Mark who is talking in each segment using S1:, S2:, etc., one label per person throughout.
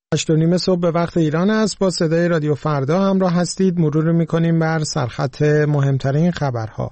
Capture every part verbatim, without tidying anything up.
S1: هشت و نیم صبح به وقت ایران است. با صدای رادیو فردا همراه هستید. مرور می‌کنیم بر سرخط مهمترین خبرها.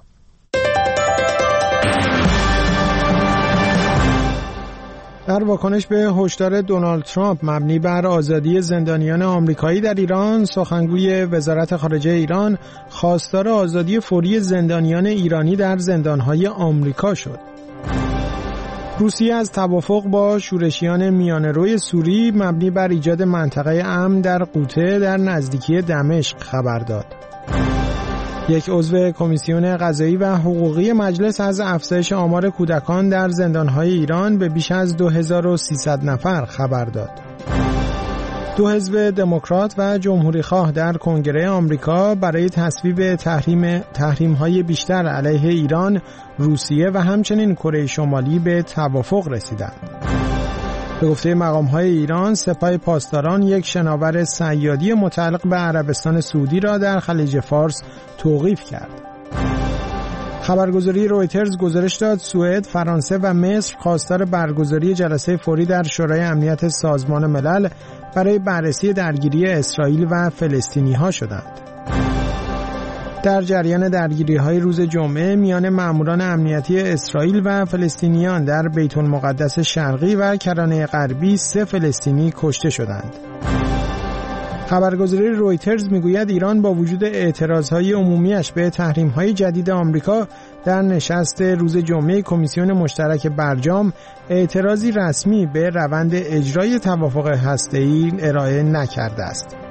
S1: در واکنش به هشدار دونالد ترامپ مبنی بر آزادی زندانیان آمریکایی در ایران، سخنگوی وزارت خارجه ایران خواستار آزادی فوری زندانیان ایرانی در زندان‌های آمریکا شد. روسیه از توافق با شورشیان میانه‌روی سوری مبنی بر ایجاد منطقه امن در قوطه در نزدیکی دمشق خبر داد. یک عضو کمیسیون قضایی و حقوقی مجلس از افزایش آمار کودکان در زندان‌های ایران به بیش از دو هزار و سیصد نفر خبر داد. دو حزب دموکرات و جمهوری‌خواه در کنگره آمریکا برای تصویب تحریم تحریم‌های بیشتر علیه ایران، روسیه و همچنین کره شمالی به توافق رسیدند. به گفته مقام‌های ایران، سپاه پاسداران یک شناور صیادی متعلق به عربستان سعودی را در خلیج فارس توقیف کرد. خبرگزاری رویترز گزارش داد سوئد، فرانسه و مصر خواستار برگزاری جلسه فوری در شورای امنیت سازمان ملل برای بررسی درگیری اسرائیل و فلسطینی‌ها شدند. در جریان درگیری‌های روز جمعه میان ماموران امنیتی اسرائیل و فلسطینیان در بیت المقدس شرقی و کرانه غربی سه فلسطینی کشته شدند. خبرگزاری رویترز میگوید ایران با وجود اعتراضهای عمومیش به تحریم‌های جدید آمریکا در نشست روز جمعه کمیسیون مشترک برجام اعتراضی رسمی به روند اجرای توافق هسته‌ای ارائه نکرده است.